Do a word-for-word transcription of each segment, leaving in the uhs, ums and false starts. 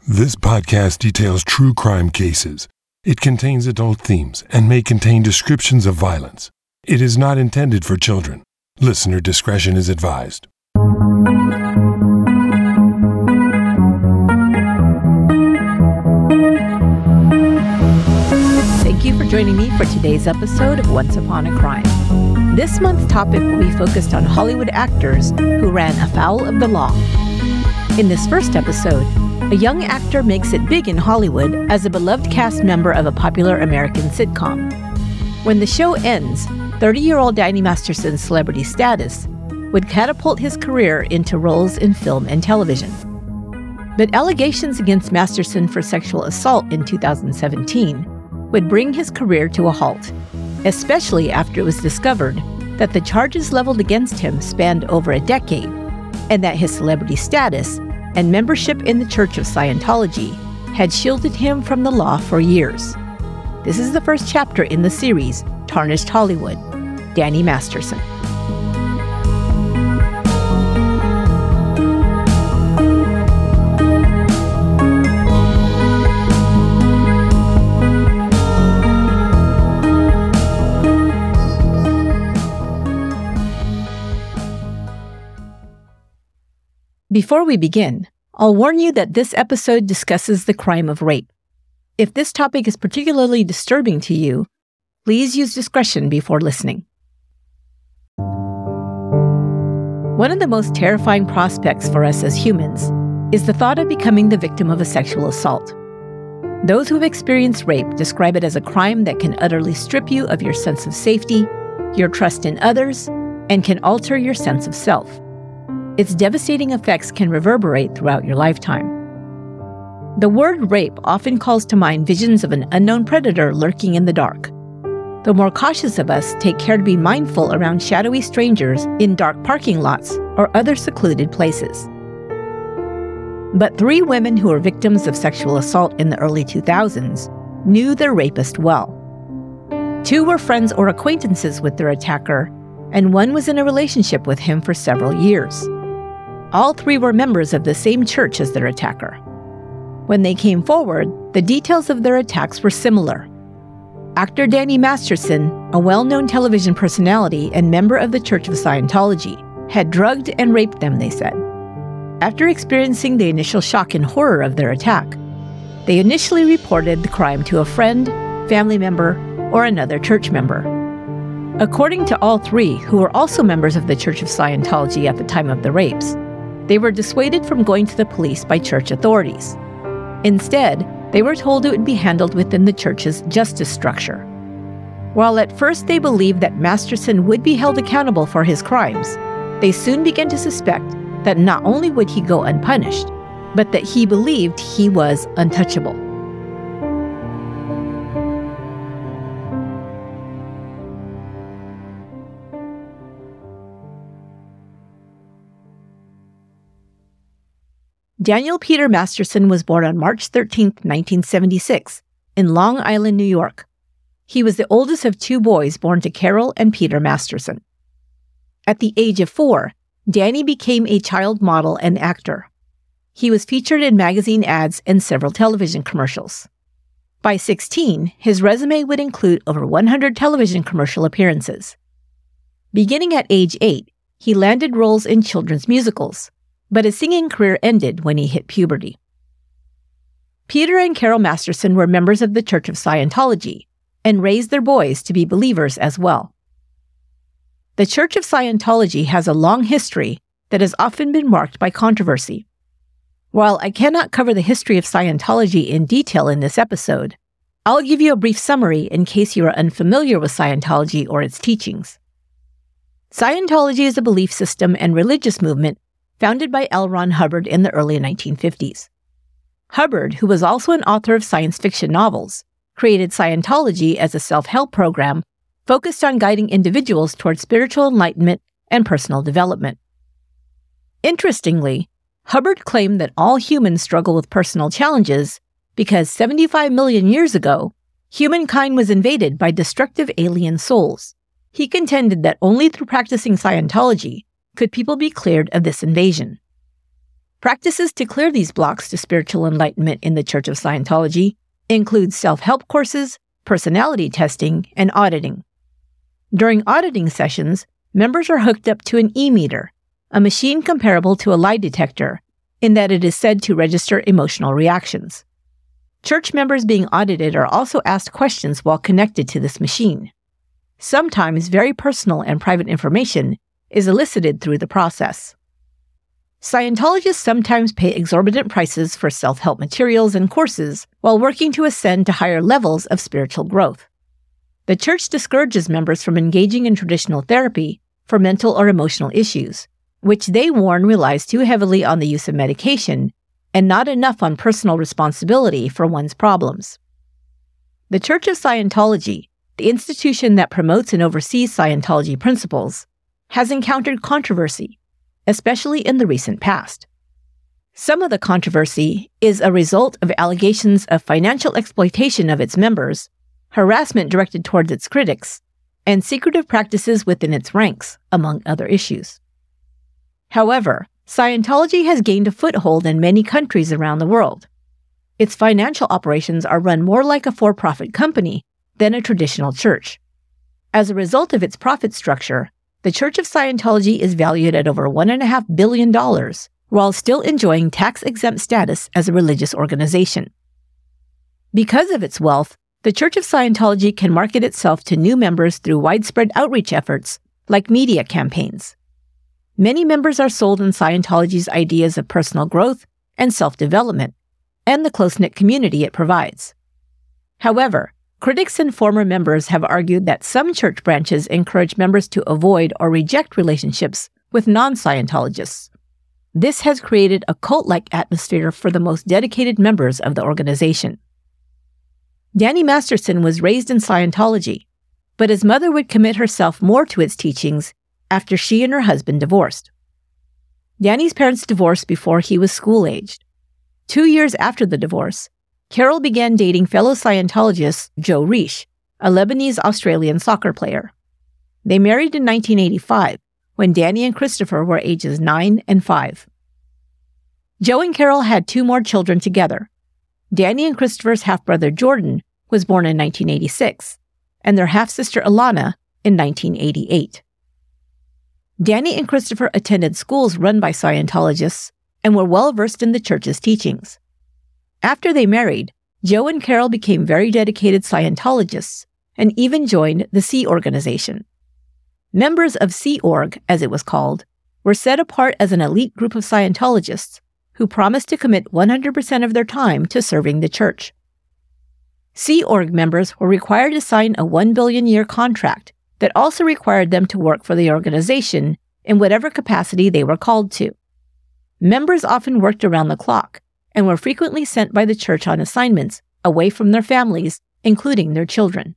This podcast details true crime cases. It contains adult themes and may contain descriptions of violence. It is not intended for children. Listener discretion is advised. Thank you for joining me for today's episode of Once Upon a Crime. This month's topic will be focused on Hollywood actors who ran afoul of the law. In this first episode, a young actor makes it big in Hollywood as a beloved cast member of a popular American sitcom. When the show ends, thirty-year-old Danny Masterson's celebrity status would catapult his career into roles in film and television. But allegations against Masterson for sexual assault in two thousand seventeen would bring his career to a halt, especially after it was discovered that the charges leveled against him spanned over a decade, and that his celebrity status and membership in the Church of Scientology had shielded him from the law for years. This is the first chapter in the series, Tarnished Hollywood, Danny Masterson. Before we begin, I'll warn you that this episode discusses the crime of rape. If this topic is particularly disturbing to you, please use discretion before listening. One of the most terrifying prospects for us as humans is the thought of becoming the victim of a sexual assault. Those who have experienced rape describe it as a crime that can utterly strip you of your sense of safety, your trust in others, and can alter your sense of self. Its devastating effects can reverberate throughout your lifetime. The word rape often calls to mind visions of an unknown predator lurking in the dark. The more cautious of us take care to be mindful around shadowy strangers in dark parking lots or other secluded places. But three women who were victims of sexual assault in the early two thousands knew their rapist well. Two were friends or acquaintances with their attacker, and one was in a relationship with him for several years. All three were members of the same church as their attacker. When they came forward, the details of their attacks were similar. Actor Danny Masterson, a well-known television personality and member of the Church of Scientology, had drugged and raped them, they said. After experiencing the initial shock and horror of their attack, they initially reported the crime to a friend, family member, or another church member. According to all three, who were also members of the Church of Scientology at the time of the rapes, they were dissuaded from going to the police by church authorities. Instead, they were told it would be handled within the church's justice structure. While at first they believed that Masterson would be held accountable for his crimes, they soon began to suspect that not only would he go unpunished, but that he believed he was untouchable. Daniel Peter Masterson was born on March thirteenth, nineteen seventy-six, in Long Island, New York. He was the oldest of two boys born to Carol and Peter Masterson. At the age of four, Danny became a child model and actor. He was featured in magazine ads and several television commercials. By sixteen, his resume would include over one hundred television commercial appearances. Beginning at age eight, he landed roles in children's musicals, but his singing career ended when he hit puberty. Peter and Carol Masterson were members of the Church of Scientology and raised their boys to be believers as well. The Church of Scientology has a long history that has often been marked by controversy. While I cannot cover the history of Scientology in detail in this episode, I'll give you a brief summary in case you are unfamiliar with Scientology or its teachings. Scientology is a belief system and religious movement founded by L. Ron Hubbard in the early nineteen fifties. Hubbard, who was also an author of science fiction novels, created Scientology as a self-help program focused on guiding individuals toward spiritual enlightenment and personal development. Interestingly, Hubbard claimed that all humans struggle with personal challenges because seventy-five million years ago, humankind was invaded by destructive alien souls. He contended that only through practicing Scientology could people be cleared of this invasion. Practices to clear these blocks to spiritual enlightenment in the Church of Scientology include self-help courses, personality testing, and auditing. During auditing sessions, members are hooked up to an e-meter, a machine comparable to a lie detector, in that it is said to register emotional reactions. Church members being audited are also asked questions while connected to this machine. Sometimes very personal and private information is elicited through the process. Scientologists sometimes pay exorbitant prices for self-help materials and courses while working to ascend to higher levels of spiritual growth. The Church discourages members from engaging in traditional therapy for mental or emotional issues, which they warn relies too heavily on the use of medication and not enough on personal responsibility for one's problems. The Church of Scientology, the institution that promotes and oversees Scientology principles, has encountered controversy, especially in the recent past. Some of the controversy is a result of allegations of financial exploitation of its members, harassment directed towards its critics, and secretive practices within its ranks, among other issues. However, Scientology has gained a foothold in many countries around the world. Its financial operations are run more like a for-profit company than a traditional church. As a result of its profit structure, the Church of Scientology is valued at over one point five billion dollars, while still enjoying tax-exempt status as a religious organization. Because of its wealth, the Church of Scientology can market itself to new members through widespread outreach efforts, like media campaigns. Many members are sold on Scientology's ideas of personal growth and self-development, and the close-knit community it provides. However, critics and former members have argued that some church branches encourage members to avoid or reject relationships with non-Scientologists. This has created a cult-like atmosphere for the most dedicated members of the organization. Danny Masterson was raised in Scientology, but his mother would commit herself more to its teachings after she and her husband divorced. Danny's parents divorced before he was school-aged. Two years after the divorce, Carol began dating fellow Scientologist Joe Risch, a Lebanese-Australian soccer player. They married in nineteen eighty-five, when Danny and Christopher were ages nine and five. Joe and Carol had two more children together. Danny and Christopher's half-brother Jordan was born in nineteen eighty-six, and their half-sister Alana in nineteen eighty-eight. Danny and Christopher attended schools run by Scientologists and were well-versed in the church's teachings. After they married, Joe and Carol became very dedicated Scientologists and even joined the Sea Organization. Members of Sea Org, as it was called, were set apart as an elite group of Scientologists who promised to commit one hundred percent of their time to serving the church. Sea Org members were required to sign a one billion dollars year contract that also required them to work for the organization in whatever capacity they were called to. Members often worked around the clock and were frequently sent by the church on assignments away from their families, including their children.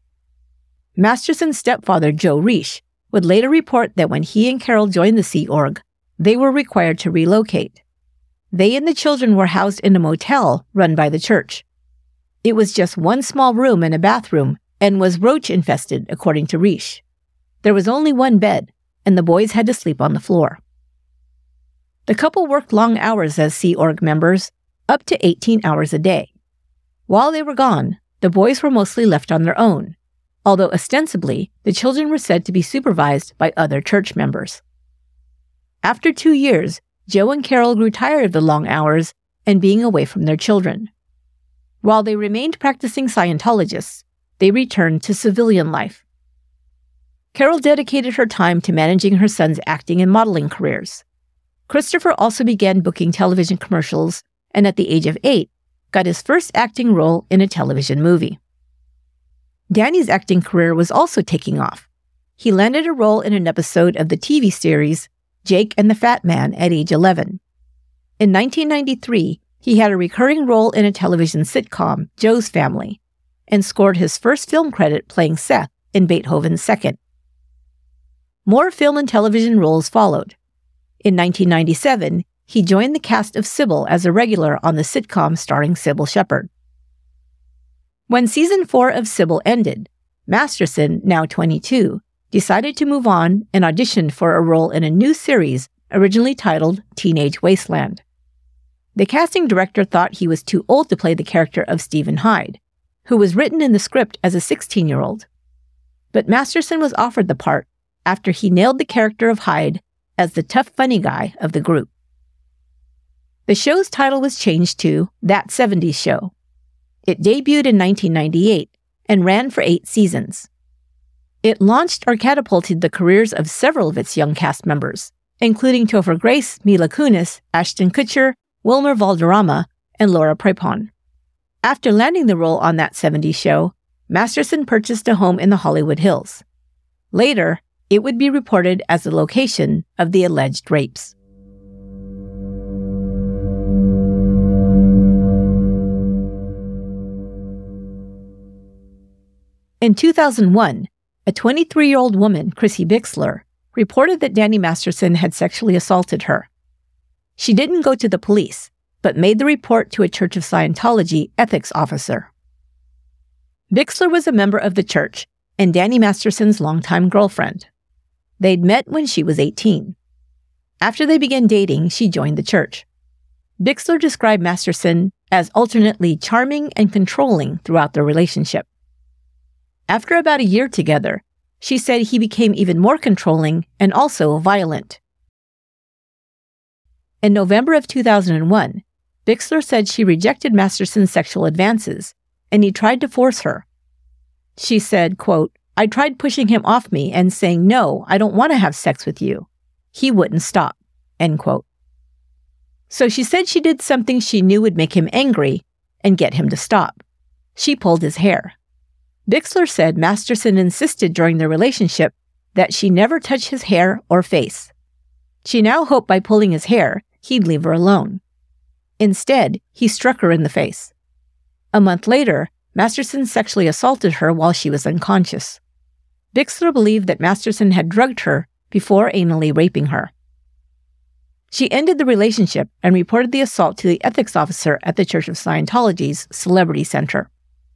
Masterson's stepfather, Joe Risch, would later report that when he and Carol joined the Sea Org, they were required to relocate. They and the children were housed in a motel run by the church. It was just one small room and a bathroom, and was roach-infested, according to Risch. There was only one bed, and the boys had to sleep on the floor. The couple worked long hours as Sea Org members, up to eighteen hours a day. While they were gone, the boys were mostly left on their own, although ostensibly the children were said to be supervised by other church members. After two years, Joe and Carol grew tired of the long hours and being away from their children. While they remained practicing Scientologists, they returned to civilian life. Carol dedicated her time to managing her son's acting and modeling careers. Christopher also began booking television commercials and at the age of eight, got his first acting role in a television movie. Danny's acting career was also taking off. He landed a role in an episode of the T V series Jake and the Fat Man at age eleven. In nineteen ninety-three, he had a recurring role in a television sitcom, Joe's Family, and scored his first film credit playing Seth in Beethoven's Second. More film and television roles followed. In nineteen ninety-seven, he joined the cast of Sybil as a regular on the sitcom starring Sybil Shepherd. When season four of Sybil ended, Masterson, now twenty-two, decided to move on and auditioned for a role in a new series originally titled Teenage Wasteland. The casting director thought he was too old to play the character of Stephen Hyde, who was written in the script as a sixteen-year-old. But Masterson was offered the part after he nailed the character of Hyde as the tough, funny guy of the group. The show's title was changed to That seventies Show. It debuted in nineteen ninety-eight and ran for eight seasons. It launched or catapulted the careers of several of its young cast members, including Topher Grace, Mila Kunis, Ashton Kutcher, Wilmer Valderrama, and Laura Prepon. After landing the role on That seventies Show, Masterson purchased a home in the Hollywood Hills. Later, it would be reported as the location of the alleged rapes. In two thousand one, a twenty-three-year-old woman, Chrissy Bixler, reported that Danny Masterson had sexually assaulted her. She didn't go to the police, but made the report to a Church of Scientology ethics officer. Bixler was a member of the church and Danny Masterson's longtime girlfriend. They'd met when she was eighteen. After they began dating, she joined the church. Bixler described Masterson as alternately charming and controlling throughout their relationship. After about a year together, she said he became even more controlling and also violent. In November of two thousand one, Bixler said she rejected Masterson's sexual advances, and he tried to force her. She said, quote, "I tried pushing him off me and saying, 'No, I don't want to have sex with you.' He wouldn't stop," end quote. So she said she did something she knew would make him angry and get him to stop. She pulled his hair. Bixler said Masterson insisted during their relationship that she never touch his hair or face. She now hoped by pulling his hair, he'd leave her alone. Instead, he struck her in the face. A month later, Masterson sexually assaulted her while she was unconscious. Bixler believed that Masterson had drugged her before anally raping her. She ended the relationship and reported the assault to the ethics officer at the Church of Scientology's Celebrity Center.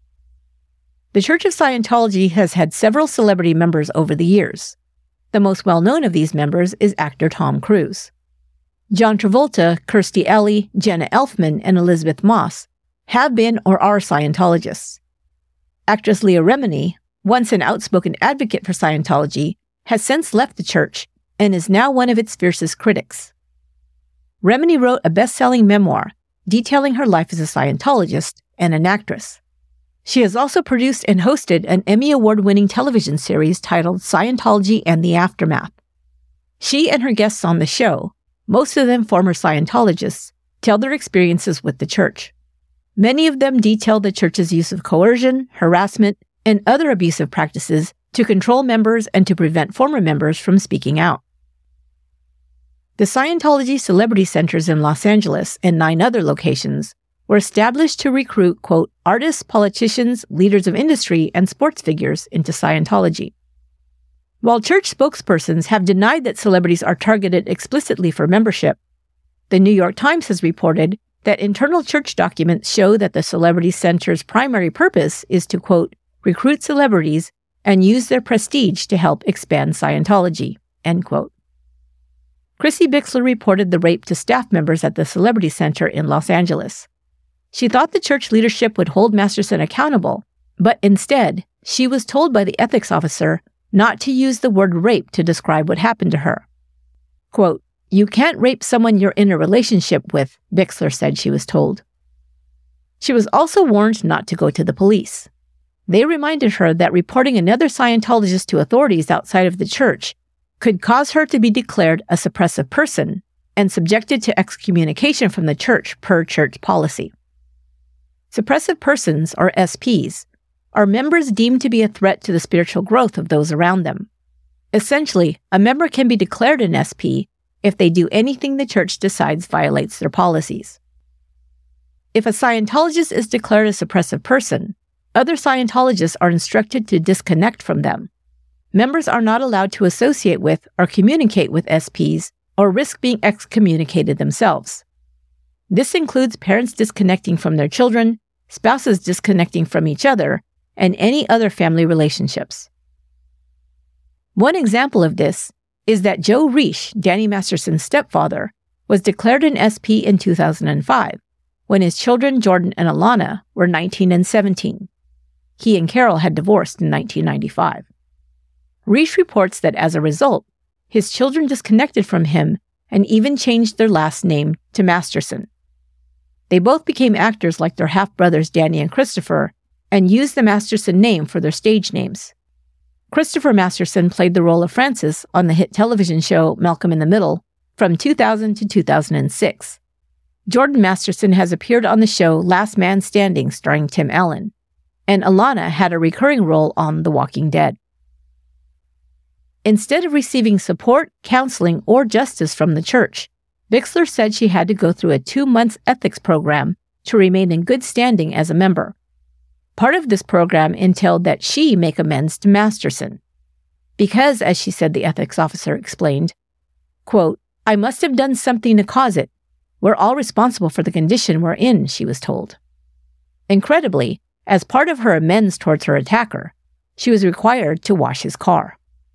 The Church of Scientology has had several celebrity members over the years. The most well-known of these members is actor Tom Cruise. John Travolta, Kirstie Alley, Jenna Elfman, and Elizabeth Moss have been or are Scientologists. Actress Leah Remini, once an outspoken advocate for Scientology, has since left the church and is now one of its fiercest critics. Remini wrote a best-selling memoir detailing her life as a Scientologist and an actress. She has also produced and hosted an Emmy Award-winning television series titled Scientology and the Aftermath. She and her guests on the show, most of them former Scientologists, tell their experiences with the church. Many of them detail the church's use of coercion, harassment, and other abusive practices to control members and to prevent former members from speaking out. The Scientology Celebrity Centers in Los Angeles and nine other locations were established to recruit, quote, artists, politicians, leaders of industry, and sports figures into Scientology. While church spokespersons have denied that celebrities are targeted explicitly for membership, the New York Times has reported that internal church documents show that the Celebrity Center's primary purpose is to, quote, recruit celebrities and use their prestige to help expand Scientology, end quote. Chrissy Bixler reported the rape to staff members at the Celebrity Center in Los Angeles. She thought the church leadership would hold Masterson accountable, but instead, she was told by the ethics officer not to use the word rape to describe what happened to her. Quote, "You can't rape someone you're in a relationship with," Bixler said she was told. She was also warned not to go to the police. They reminded her that reporting another Scientologist to authorities outside of the church could cause her to be declared a suppressive person and subjected to excommunication from the church per church policy. Suppressive persons, or S Ps, are members deemed to be a threat to the spiritual growth of those around them. Essentially, a member can be declared an S P if they do anything the church decides violates their policies. If a Scientologist is declared a suppressive person, other Scientologists are instructed to disconnect from them. Members are not allowed to associate with or communicate with S Ps or risk being excommunicated themselves. This includes parents disconnecting from their children, spouses disconnecting from each other, and any other family relationships. One example of this is that Joe Reish, Danny Masterson's stepfather, was declared an S P in two thousand five, when his children Jordan and Alana were nineteen and seventeen. He and Carol had divorced in nineteen ninety-five. Reich reports that as a result, his children disconnected from him and even changed their last name to Masterson. They both became actors like their half-brothers Danny and Christopher and used the Masterson name for their stage names. Christopher Masterson played the role of Francis on the hit television show Malcolm in the Middle from two thousand to two thousand six. Jordan Masterson has appeared on the show Last Man Standing starring Tim Allen, and Alana had a recurring role on The Walking Dead. Instead of receiving support, counseling, or justice from the church, Bixler said she had to go through a two-month ethics program to remain in good standing as a member. Part of this program entailed that she make amends to Masterson. Because, as she said, the ethics officer explained, quote, "I must have done something to cause it. We're all responsible for the condition we're in," she was told. Incredibly, as part of her amends towards her attacker, she was required to wash his car.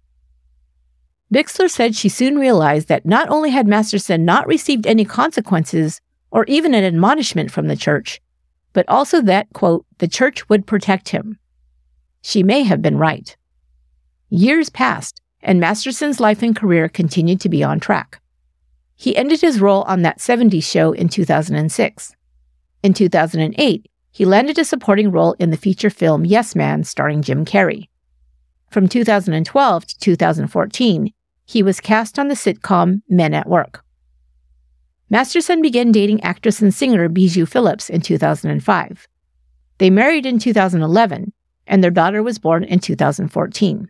Bixler said she soon realized that not only had Masterson not received any consequences or even an admonishment from the church, but also that, quote, the church would protect him. She may have been right. Years passed, and Masterson's life and career continued to be on track. He ended his role on That seventies Show in two thousand six. In two thousand eight, he landed a supporting role in the feature film Yes Man starring Jim Carrey. From two thousand twelve to two thousand fourteen, he was cast on the sitcom Men at Work. Masterson began dating actress and singer Bijou Phillips in two thousand five. They married in two thousand eleven, and their daughter was born in two thousand fourteen.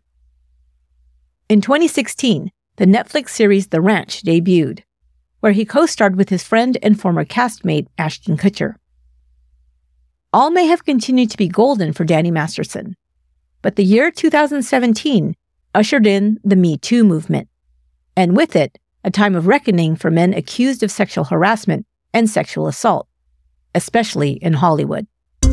In twenty sixteen, the Netflix series The Ranch debuted, where he co-starred with his friend and former castmate Ashton Kutcher. All may have continued to be golden for Danny Masterson, but the year two thousand seventeen ushered in the Me Too movement, and with it, a time of reckoning for men accused of sexual harassment and sexual assault, especially in Hollywood.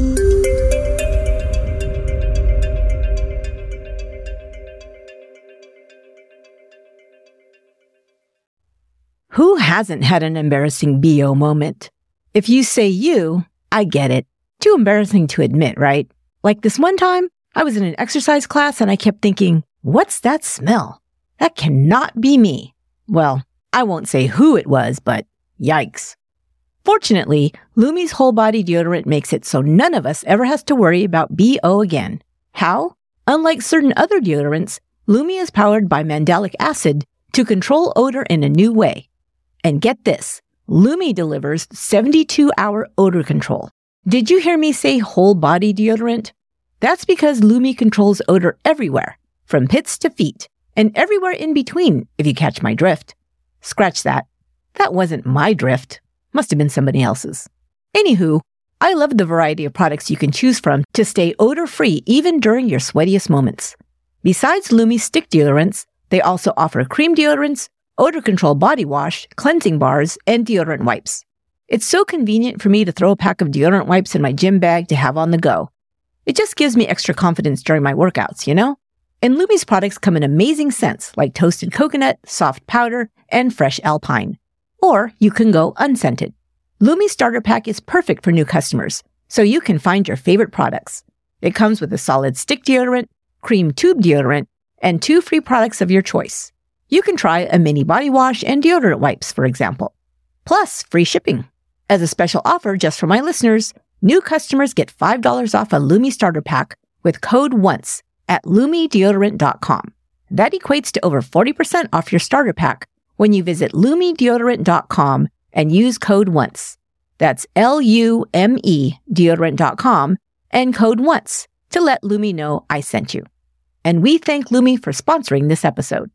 Who hasn't had an embarrassing B O moment? If you say you, I get it. Too embarrassing to admit, right? Like this one time, I was in an exercise class and I kept thinking, what's that smell? That cannot be me. Well, I won't say who it was, but yikes. Fortunately, Lume's whole body deodorant makes it so none of us ever has to worry about B O again. How? Unlike certain other deodorants, Lume is powered by mandelic acid to control odor in a new way. And get this, Lume delivers seventy-two hour odor control. Did you hear me say whole body deodorant? That's because Lume controls odor everywhere, from pits to feet, and everywhere in between, if you catch my drift. Scratch that. That wasn't my drift. Must have been somebody else's. Anywho, I love the variety of products you can choose from to stay odor-free even during your sweatiest moments. Besides Lume stick deodorants, they also offer cream deodorants, odor control body wash, cleansing bars, and deodorant wipes. It's so convenient for me to throw a pack of deodorant wipes in my gym bag to have on the go. It just gives me extra confidence during my workouts, you know? And Lume's products come in amazing scents like toasted coconut, soft powder, and fresh alpine. Or you can go unscented. Lume Starter Pack is perfect for new customers, so you can find your favorite products. It comes with a solid stick deodorant, cream tube deodorant, and two free products of your choice. You can try a mini body wash and deodorant wipes, for example. Plus, free shipping. As a special offer just for my listeners, new customers get five dollars off a Lume Starter Pack with code ONCE at lume deodorant dot com. That equates to over forty percent off your starter pack when you visit lume deodorant dot com and use code ONCE. That's L U M E deodorant dot com and code ONCE to let Lume know I sent you. And we thank Lume for sponsoring this episode.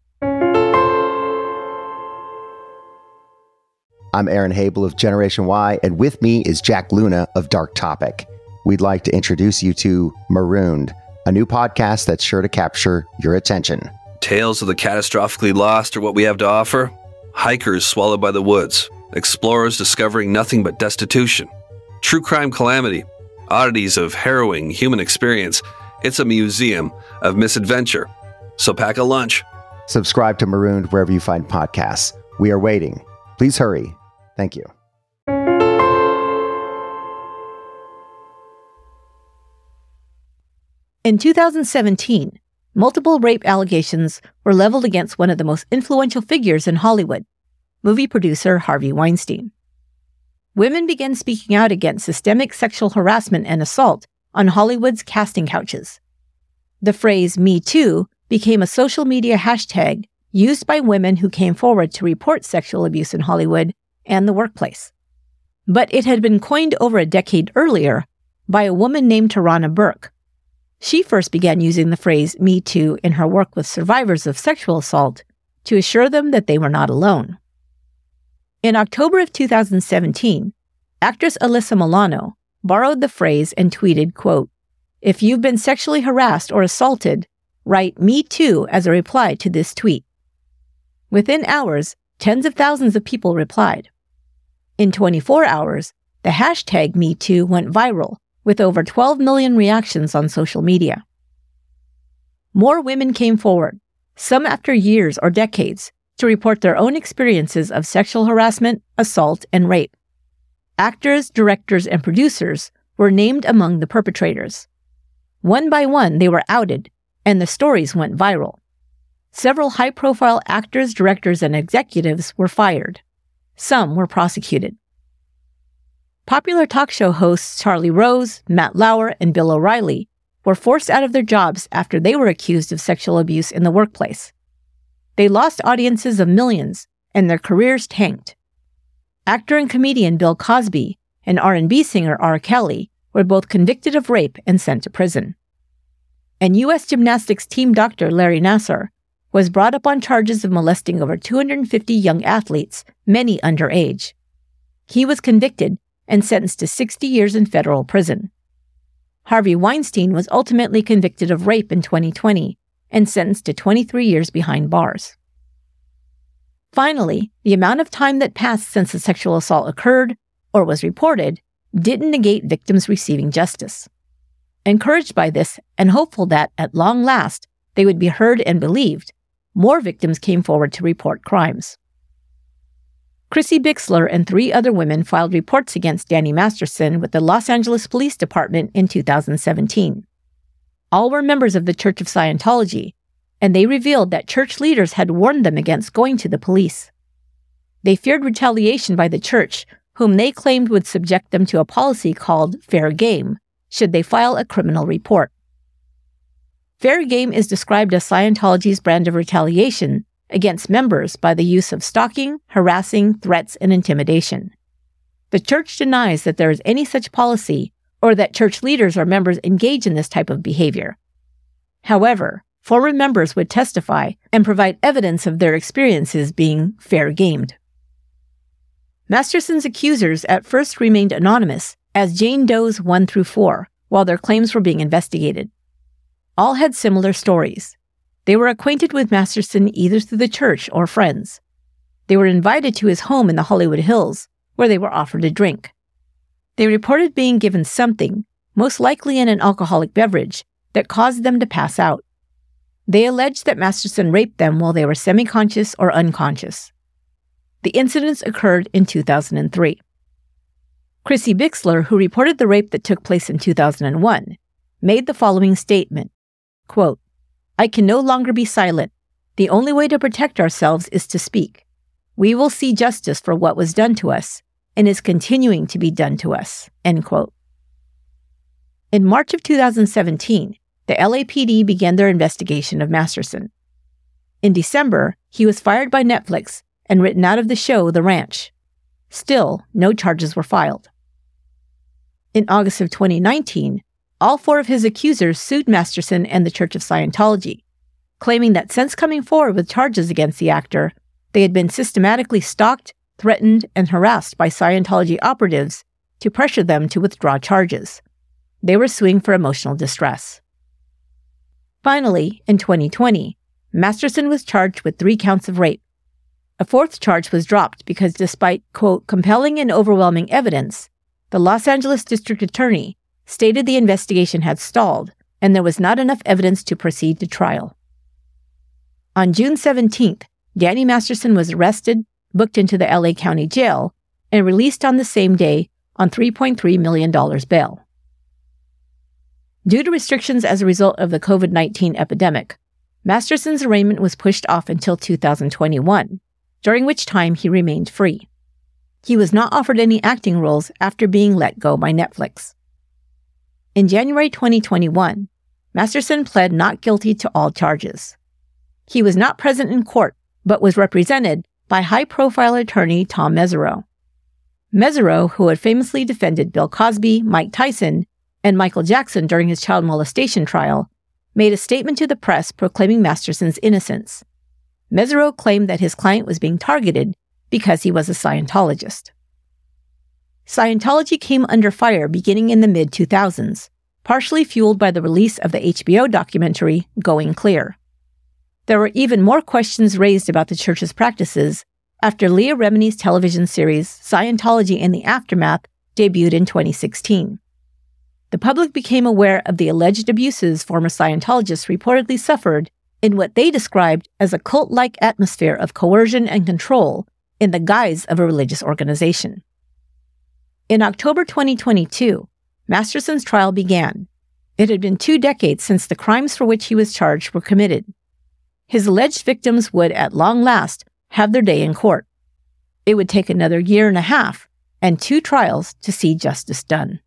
I'm Aaron Habel of Generation Y, and with me is Jack Luna of Dark Topic. We'd like to introduce you to Marooned, a new podcast that's sure to capture your attention. Tales of the catastrophically lost are what we have to offer. Hikers swallowed by the woods. Explorers discovering nothing but destitution. True crime calamity. Oddities of harrowing human experience. It's a museum of misadventure. So pack a lunch. Subscribe to Marooned wherever you find podcasts. We are waiting. Please hurry. Thank you. In two thousand seventeen, multiple rape allegations were leveled against one of the most influential figures in Hollywood, movie producer Harvey Weinstein. Women began speaking out against systemic sexual harassment and assault on Hollywood's casting couches. The phrase Me Too became a social media hashtag used by women who came forward to report sexual abuse in Hollywood and the workplace. But it had been coined over a decade earlier by a woman named Tarana Burke. She first began using the phrase Me Too in her work with survivors of sexual assault to assure them that they were not alone. In October of two thousand seventeen, actress Alyssa Milano borrowed the phrase and tweeted, quote, "If you've been sexually harassed or assaulted, write Me Too as a reply to this tweet." Within hours, tens of thousands of people replied. In twenty-four hours, the hashtag Me Too went viral, with over twelve million reactions on social media. More women came forward, some after years or decades, to report their own experiences of sexual harassment, assault, and rape. Actors, directors, and producers were named among the perpetrators. One by one, they were outed, and the stories went viral. Several high-profile actors, directors, and executives were fired. Some were prosecuted. Popular talk show hosts Charlie Rose, Matt Lauer, and Bill O'Reilly were forced out of their jobs after they were accused of sexual abuse in the workplace. They lost audiences of millions, and their careers tanked. Actor and comedian Bill Cosby and R and B singer R. Kelly were both convicted of rape and sent to prison. And U S gymnastics team doctor Larry Nassar was brought up on charges of molesting over two hundred fifty young athletes, many underage. He was convicted and sentenced to sixty years in federal prison. Harvey Weinstein was ultimately convicted of rape in twenty twenty and sentenced to twenty-three years behind bars. Finally, the amount of time that passed since the sexual assault occurred or was reported didn't negate victims receiving justice. Encouraged by this and hopeful that, at long last, they would be heard and believed, more victims came forward to report crimes. Chrissy Bixler and three other women filed reports against Danny Masterson with the Los Angeles Police Department in two thousand seventeen. All were members of the Church of Scientology, and they revealed that church leaders had warned them against going to the police. They feared retaliation by the church, whom they claimed would subject them to a policy called fair game, should they file a criminal report. Fair game is described as Scientology's brand of retaliation against members by the use of stalking, harassing, threats, and intimidation. The church denies that there is any such policy or that church leaders or members engage in this type of behavior. However, former members would testify and provide evidence of their experiences being fair-gamed. Masterson's accusers at first remained anonymous as Jane Does one through four, while their claims were being investigated. All had similar stories. They were acquainted with Masterson either through the church or friends. They were invited to his home in the Hollywood Hills, where they were offered a drink. They reported being given something, most likely in an alcoholic beverage, that caused them to pass out. They alleged that Masterson raped them while they were semi-conscious or unconscious. The incidents occurred in two thousand three. Chrissy Bixler, who reported the rape that took place in two thousand one, made the following statement, quote, "I can no longer be silent. The only way to protect ourselves is to speak. We will see justice for what was done to us and is continuing to be done to us," end quote. In March of two thousand seventeen, the L A P D began their investigation of Masterson. In December, he was fired by Netflix and written out of the show The Ranch. Still, no charges were filed. In August of twenty nineteen, all four of his accusers sued Masterson and the Church of Scientology, claiming that since coming forward with charges against the actor, they had been systematically stalked, threatened, and harassed by Scientology operatives to pressure them to withdraw charges. They were suing for emotional distress. Finally, in twenty twenty, Masterson was charged with three counts of rape. A fourth charge was dropped because despite, quote, compelling and overwhelming evidence, the Los Angeles District Attorney stated the investigation had stalled and there was not enough evidence to proceed to trial. On June seventeenth, Danny Masterson was arrested, booked into the L A County Jail, and released on the same day on three point three million dollars bail. Due to restrictions as a result of the covid nineteen epidemic, Masterson's arraignment was pushed off until two thousand twenty-one, during which time he remained free. He was not offered any acting roles after being let go by Netflix. In January twenty twenty-one, Masterson pled not guilty to all charges. He was not present in court, but was represented by high-profile attorney Tom Mesereau. Mesereau, who had famously defended Bill Cosby, Mike Tyson, and Michael Jackson during his child molestation trial, made a statement to the press proclaiming Masterson's innocence. Mesereau claimed that his client was being targeted because he was a Scientologist. Scientology came under fire beginning in the mid two thousands, partially fueled by the release of the H B O documentary Going Clear. There were even more questions raised about the church's practices after Leah Remini's television series Scientology in the Aftermath debuted in twenty sixteen. The public became aware of the alleged abuses former Scientologists reportedly suffered in what they described as a cult-like atmosphere of coercion and control in the guise of a religious organization. In October twenty twenty-two, Masterson's trial began. It had been two decades since the crimes for which he was charged were committed. His alleged victims would, at long last, have their day in court. It would take another year and a half and two trials to see justice done.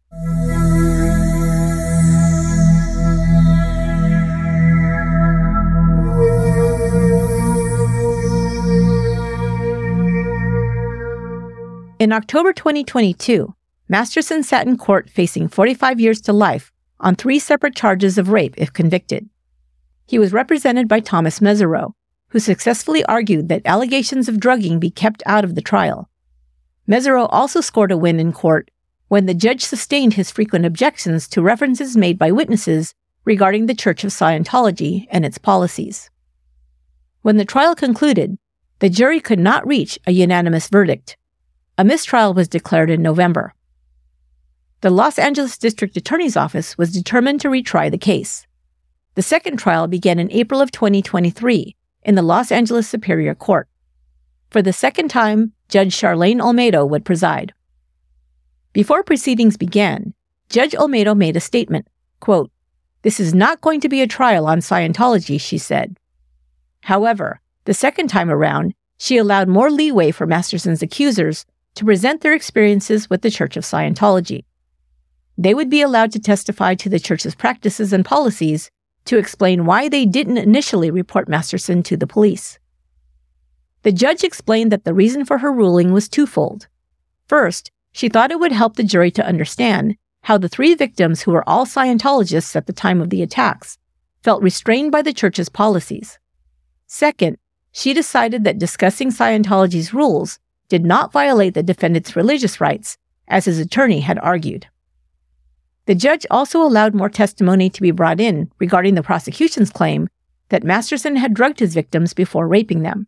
In October twenty twenty-two, Masterson sat in court facing forty-five years to life on three separate charges of rape if convicted. He was represented by Thomas Mesereau, who successfully argued that allegations of drugging be kept out of the trial. Mesereau also scored a win in court when the judge sustained his frequent objections to references made by witnesses regarding the Church of Scientology and its policies. When the trial concluded, the jury could not reach a unanimous verdict. A mistrial was declared in November. The Los Angeles District Attorney's Office was determined to retry the case. The second trial began in April of twenty twenty-three in the Los Angeles Superior Court. For the second time, Judge Charlene Olmedo would preside. Before proceedings began, Judge Olmedo made a statement, quote, "This is not going to be a trial on Scientology," she said. However, the second time around, she allowed more leeway for Masterson's accusers to present their experiences with the Church of Scientology. They would be allowed to testify to the Church's practices and policies to explain why they didn't initially report Masterson to the police. The judge explained that the reason for her ruling was twofold. First, she thought it would help the jury to understand how the three victims, who were all Scientologists at the time of the attacks, felt restrained by the Church's policies. Second, she decided that discussing Scientology's rules did not violate the defendant's religious rights, as his attorney had argued. The judge also allowed more testimony to be brought in regarding the prosecution's claim that Masterson had drugged his victims before raping them.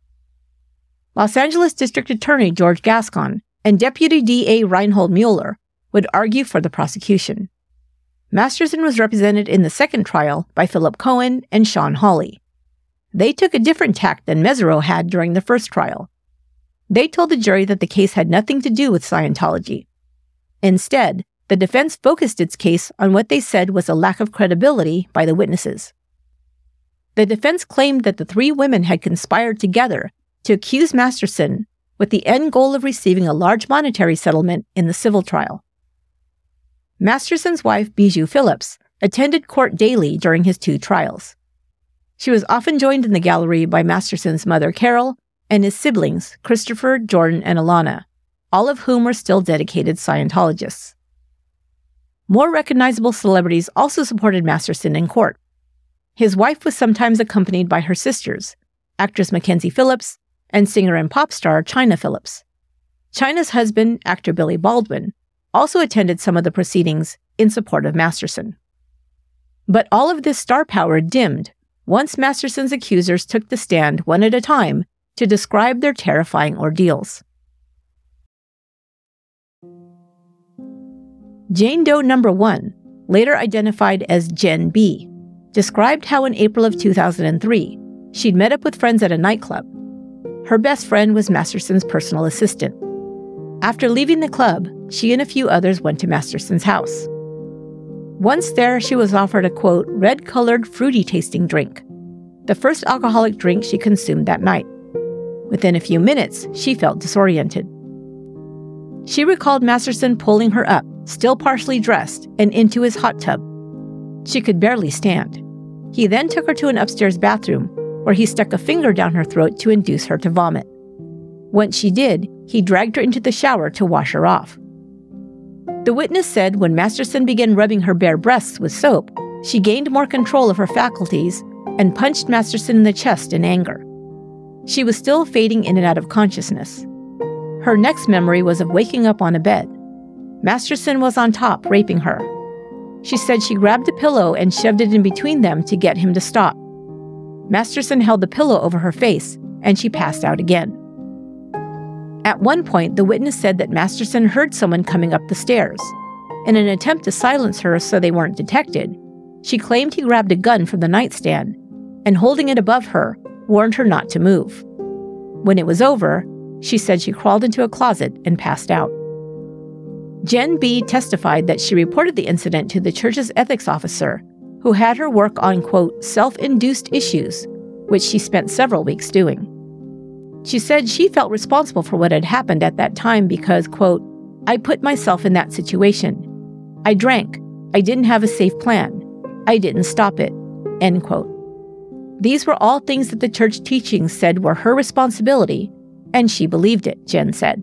Los Angeles District Attorney George Gascon and Deputy D A Reinhold Mueller would argue for the prosecution. Masterson was represented in the second trial by Philip Cohen and Sean Hawley. They took a different tack than Mesereau had during the first trial. They told the jury that the case had nothing to do with Scientology. Instead, the defense focused its case on what they said was a lack of credibility by the witnesses. The defense claimed that the three women had conspired together to accuse Masterson with the end goal of receiving a large monetary settlement in the civil trial. Masterson's wife, Bijou Phillips, attended court daily during his two trials. She was often joined in the gallery by Masterson's mother, Carol, and his siblings, Christopher, Jordan, and Alana, all of whom were still dedicated Scientologists. More recognizable celebrities also supported Masterson in court. His wife was sometimes accompanied by her sisters, actress Mackenzie Phillips and singer and pop star Chynna Phillips. Chynna's husband, actor Billy Baldwin, also attended some of the proceedings in support of Masterson. But all of this star power dimmed once Masterson's accusers took the stand one at a time to describe their terrifying ordeals. Jane Doe Number One, later identified as Jen B., described how in April of two thousand three, she'd met up with friends at a nightclub. Her best friend was Masterson's personal assistant. After leaving the club, she and a few others went to Masterson's house. Once there, she was offered a, quote, red-colored, fruity-tasting drink, the first alcoholic drink she consumed that night. Within a few minutes, she felt disoriented. She recalled Masterson pulling her up, still partially dressed, and into his hot tub. She could barely stand. He then took her to an upstairs bathroom, where he stuck a finger down her throat to induce her to vomit. Once she did, he dragged her into the shower to wash her off. The witness said when Masterson began rubbing her bare breasts with soap, she gained more control of her faculties and punched Masterson in the chest in anger. She was still fading in and out of consciousness. Her next memory was of waking up on a bed. Masterson was on top, raping her. She said she grabbed a pillow and shoved it in between them to get him to stop. Masterson held the pillow over her face, and she passed out again. At one point, the witness said that Masterson heard someone coming up the stairs. In an attempt to silence her so they weren't detected, she claimed he grabbed a gun from the nightstand and, holding it above her, warned her not to move. When it was over, she said she crawled into a closet and passed out. Jen B. testified that she reported the incident to the church's ethics officer, who had her work on, quote, self-induced issues, which she spent several weeks doing. She said she felt responsible for what had happened at that time because, quote, I put myself in that situation. I drank. I didn't have a safe plan. I didn't stop it, end quote. These were all things that the church teachings said were her responsibility, and she believed it, Jen said.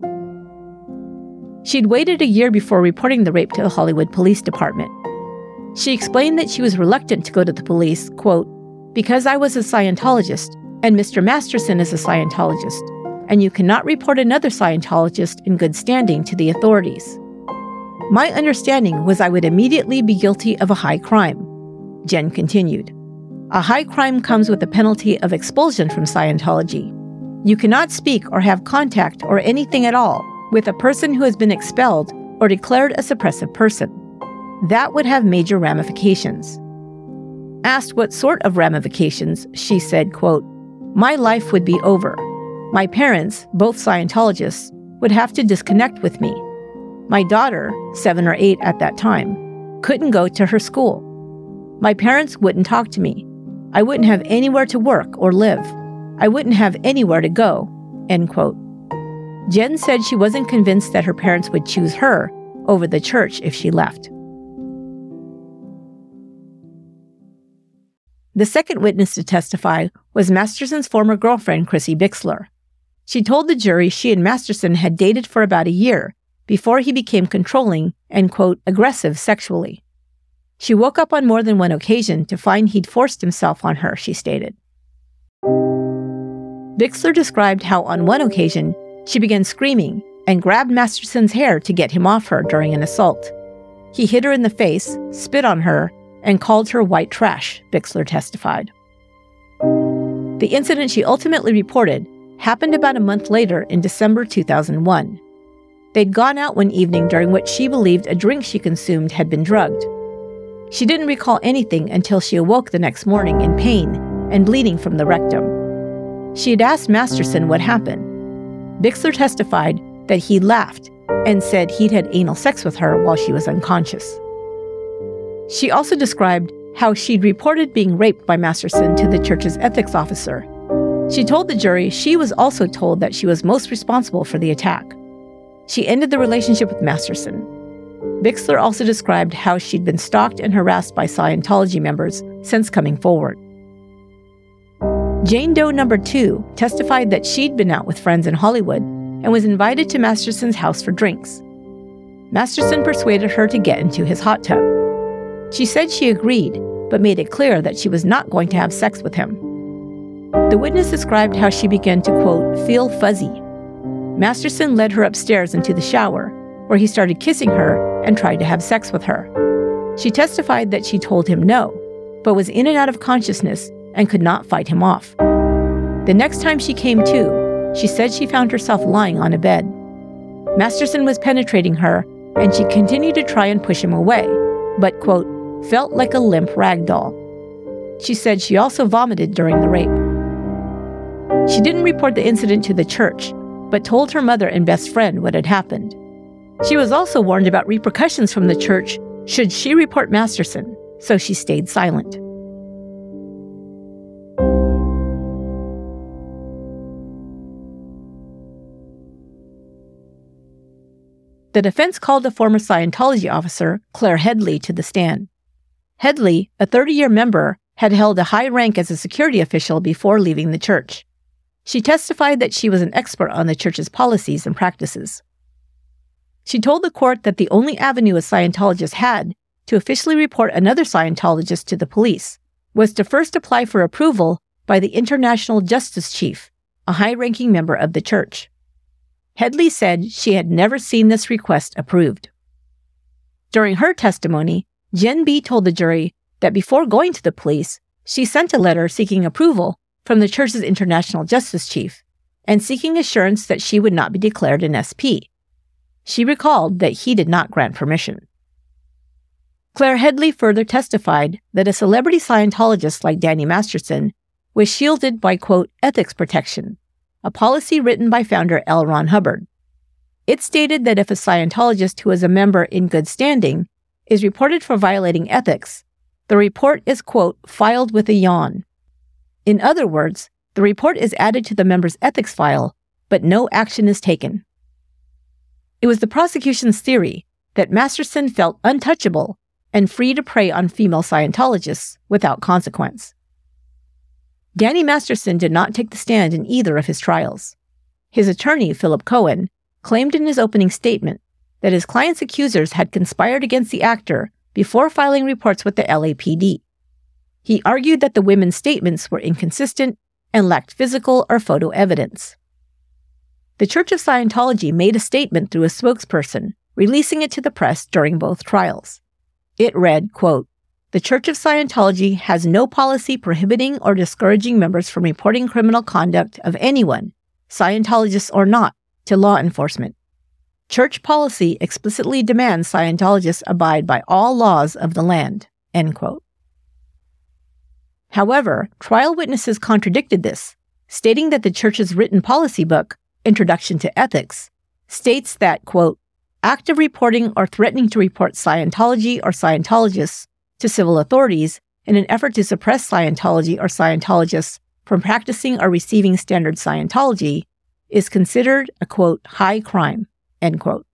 She'd waited a year before reporting the rape to the Hollywood Police Department. She explained that she was reluctant to go to the police, quote, because I was a Scientologist, and Mister Masterson is a Scientologist, and you cannot report another Scientologist in good standing to the authorities. My understanding was I would immediately be guilty of a high crime, Jen continued. A high crime comes with the penalty of expulsion from Scientology. You cannot speak or have contact or anything at all with a person who has been expelled or declared a suppressive person. That would have major ramifications. Asked what sort of ramifications, she said, quote, my life would be over. My parents, both Scientologists, would have to disconnect with me. My daughter, seven or eight at that time, couldn't go to her school. My parents wouldn't talk to me. I wouldn't have anywhere to work or live. I wouldn't have anywhere to go, end quote. Jen said she wasn't convinced that her parents would choose her over the church if she left. The second witness to testify was Masterson's former girlfriend, Chrissy Bixler. She told the jury she and Masterson had dated for about a year before he became controlling and, quote, aggressive sexually. She woke up on more than one occasion to find he'd forced himself on her, she stated. Bixler described how on one occasion she began screaming and grabbed Masterson's hair to get him off her during an assault. He hit her in the face, spit on her, and called her white trash, Bixler testified. The incident she ultimately reported happened about a month later in December two thousand one. They'd gone out one evening during which she believed a drink she consumed had been drugged. She didn't recall anything until she awoke the next morning in pain and bleeding from the rectum. She had asked Masterson what happened. Bixler testified that he laughed and said he'd had anal sex with her while she was unconscious. She also described how she'd reported being raped by Masterson to the church's ethics officer. She told the jury she was also told that she was most responsible for the attack. She ended the relationship with Masterson. Bixler also described how she'd been stalked and harassed by Scientology members since coming forward. Jane Doe number two testified that she'd been out with friends in Hollywood and was invited to Masterson's house for drinks. Masterson persuaded her to get into his hot tub. She said she agreed, but made it clear that she was not going to have sex with him. The witness described how she began to, quote, feel fuzzy. Masterson led her upstairs into the shower, where he started kissing her and tried to have sex with her. She testified that she told him no, but was in and out of consciousness and could not fight him off. The next time she came to, she said she found herself lying on a bed. Masterson was penetrating her, and she continued to try and push him away, but, quote, felt like a limp rag doll. She said she also vomited during the rape. She didn't report the incident to the church, but told her mother and best friend what had happened. She was also warned about repercussions from the church should she report Masterson, so she stayed silent. The defense called a former Scientology officer, Claire Headley, to the stand. Headley, a thirty-year member, had held a high rank as a security official before leaving the church. She testified that she was an expert on the church's policies and practices. She told the court that the only avenue a Scientologist had to officially report another Scientologist to the police was to first apply for approval by the International Justice Chief, a high-ranking member of the church. Headley said she had never seen this request approved. During her testimony, Jen B. told the jury that before going to the police, she sent a letter seeking approval from the church's International Justice Chief and seeking assurance that she would not be declared an S P. She recalled that he did not grant permission. Claire Headley further testified that a celebrity Scientologist like Danny Masterson was shielded by, quote, ethics protection, a policy written by founder L. Ron Hubbard. It stated that if a Scientologist who is a member in good standing is reported for violating ethics, the report is, quote, filed with a yawn. In other words, the report is added to the member's ethics file, but no action is taken. It was the prosecution's theory that Masterson felt untouchable and free to prey on female Scientologists without consequence. Danny Masterson did not take the stand in either of his trials. His attorney, Philip Cohen, claimed in his opening statement that his client's accusers had conspired against the actor before filing reports with the L A P D. He argued that the women's statements were inconsistent and lacked physical or photo evidence. The Church of Scientology made a statement through a spokesperson, releasing it to the press during both trials. It read, quote, "The Church of Scientology has no policy prohibiting or discouraging members from reporting criminal conduct of anyone, Scientologists or not, to law enforcement. Church policy explicitly demands Scientologists abide by all laws of the land," end quote. However, trial witnesses contradicted this, stating that the church's written policy book, Introduction to Ethics, states that, quote, "active reporting or threatening to report Scientology or Scientologists to civil authorities in an effort to suppress Scientology or Scientologists from practicing or receiving standard Scientology is considered a, quote, high crime," end quote.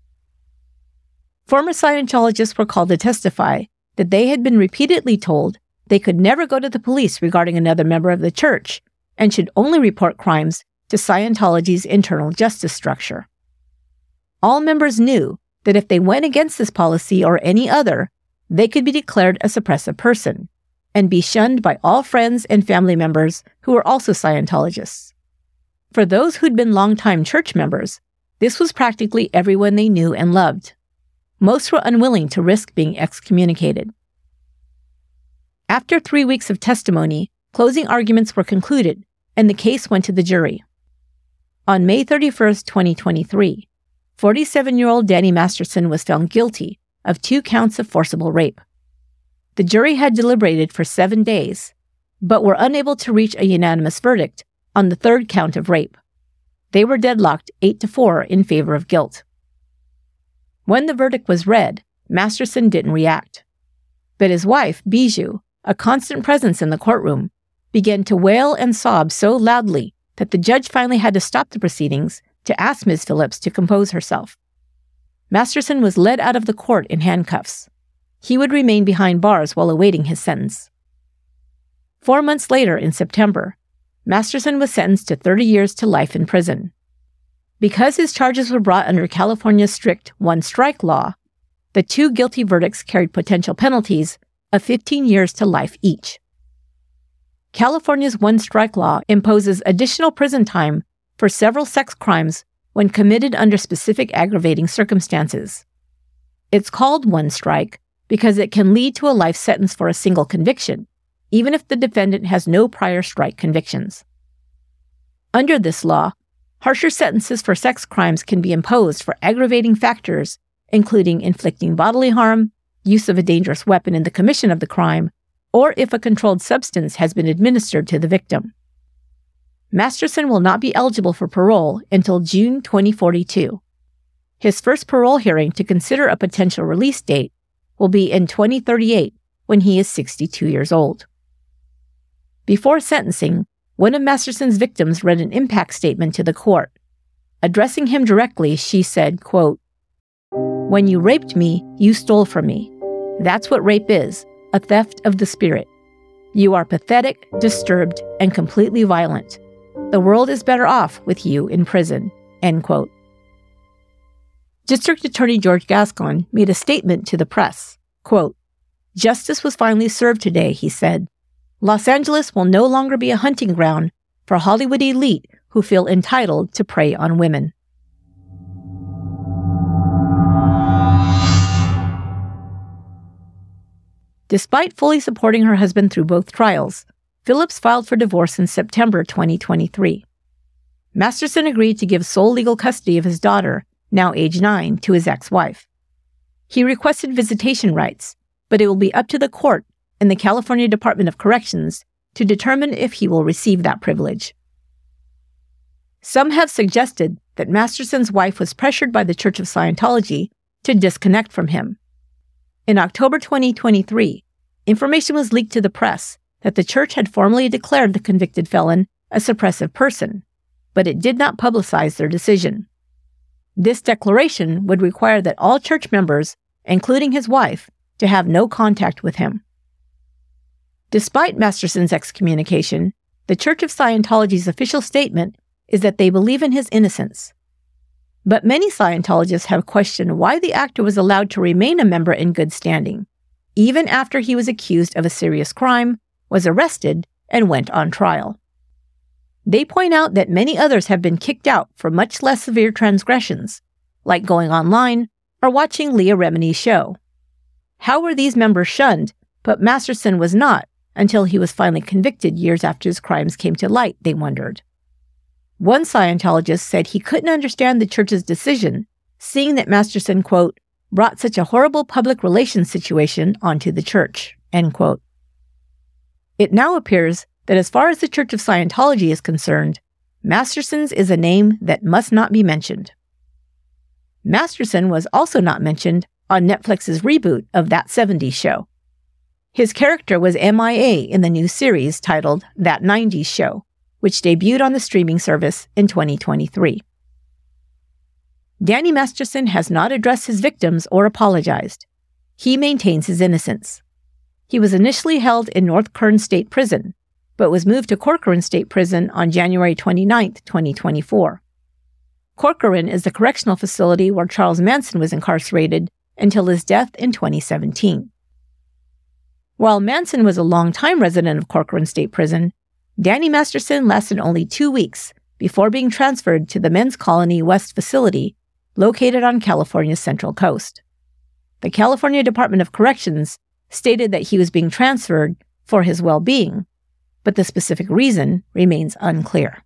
Former Scientologists were called to testify that they had been repeatedly told they could never go to the police regarding another member of the church and should only report crimes to Scientology's internal justice structure. All members knew that if they went against this policy or any other, they could be declared a suppressive person and be shunned by all friends and family members who were also Scientologists. For those who'd been longtime church members, this was practically everyone they knew and loved. Most were unwilling to risk being excommunicated. After three weeks of testimony, closing arguments were concluded, and the case went to the jury. On May thirty-first, twenty twenty-three, forty-seven-year-old Danny Masterson was found guilty of two counts of forcible rape. The jury had deliberated for seven days, but were unable to reach a unanimous verdict on the third count of rape. They were deadlocked eight to four in favor of guilt. When the verdict was read, Masterson didn't react. But his wife, Bijou, a constant presence in the courtroom, began to wail and sob so loudly that the judge finally had to stop the proceedings to ask Miz Phillips to compose herself. Masterson was led out of the court in handcuffs. He would remain behind bars while awaiting his sentence. Four months later, in September, Masterson was sentenced to thirty years to life in prison. Because his charges were brought under California's strict one-strike law, the two guilty verdicts carried potential penalties of fifteen years to life each. California's one-strike law imposes additional prison time for several sex crimes when committed under specific aggravating circumstances. It's called one strike because it can lead to a life sentence for a single conviction, even if the defendant has no prior strike convictions. Under this law, harsher sentences for sex crimes can be imposed for aggravating factors, including inflicting bodily harm, use of a dangerous weapon in the commission of the crime, or if a controlled substance has been administered to the victim. Masterson will not be eligible for parole until June twenty forty-two. His first parole hearing to consider a potential release date will be in twenty thirty-eight, when he is sixty-two years old. Before sentencing, one of Masterson's victims read an impact statement to the court. Addressing him directly, she said, quote, "When you raped me, you stole from me. That's what rape is, a theft of the spirit. You are pathetic, disturbed, and completely violent. The world is better off with you in prison." End quote. District Attorney George Gascon made a statement to the press. Quote, "Justice was finally served today," he said. "Los Angeles will no longer be a hunting ground for Hollywood elite who feel entitled to prey on women." Despite fully supporting her husband through both trials, Phillips filed for divorce in September twenty twenty-three. Masterson agreed to give sole legal custody of his daughter, now age nine, to his ex-wife. He requested visitation rights, but it will be up to the court and the California Department of Corrections to determine if he will receive that privilege. Some have suggested that Masterson's wife was pressured by the Church of Scientology to disconnect from him. In October twenty twenty-three, information was leaked to the press that the church had formally declared the convicted felon a suppressive person, but it did not publicize their decision. This declaration would require that all church members, including his wife, to have no contact with him. Despite Masterson's excommunication, the Church of Scientology's official statement is that they believe in his innocence. But many Scientologists have questioned why the actor was allowed to remain a member in good standing, even after he was accused of a serious crime, was arrested, and went on trial. They point out that many others have been kicked out for much less severe transgressions, like going online or watching Leah Remini's show. How were these members shunned, but Masterson was not until he was finally convicted years after his crimes came to light, they wondered. One Scientologist said he couldn't understand the church's decision, seeing that Masterson, quote, brought such a horrible public relations situation onto the church, end quote. It now appears that as far as the Church of Scientology is concerned, Masterson's is a name that must not be mentioned. Masterson was also not mentioned on Netflix's reboot of That seventies Show. His character was M I A in the new series titled That nineties Show, which debuted on the streaming service in twenty twenty-three. Danny Masterson has not addressed his victims or apologized. He maintains his innocence. He was initially held in North Kern State Prison, but was moved to Corcoran State Prison on January twenty-ninth, twenty twenty-four. Corcoran is the correctional facility where Charles Manson was incarcerated until his death in twenty seventeen. While Manson was a long-time resident of Corcoran State Prison, Danny Masterson lasted only two weeks before being transferred to the Men's Colony West facility located on California's Central Coast. The California Department of Corrections stated that he was being transferred for his well-being, but the specific reason remains unclear.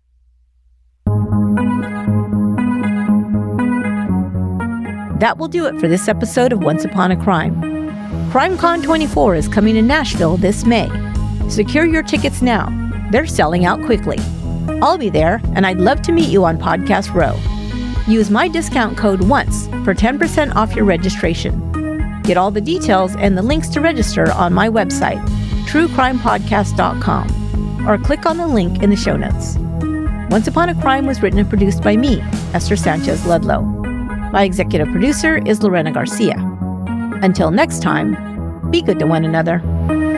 That will do it for this episode of Once Upon a Crime. CrimeCon twenty-four is coming to Nashville this May. Secure your tickets now. They're selling out quickly. I'll be there, and I'd love to meet you on Podcast Row. Use my discount code ONCE for ten percent off your registration. Get all the details and the links to register on my website, true crime podcast dot com, or click on the link in the show notes. Once Upon a Crime was written and produced by me, Esther Sanchez Ludlow. My executive producer is Lorena Garcia. Until next time, be good to one another.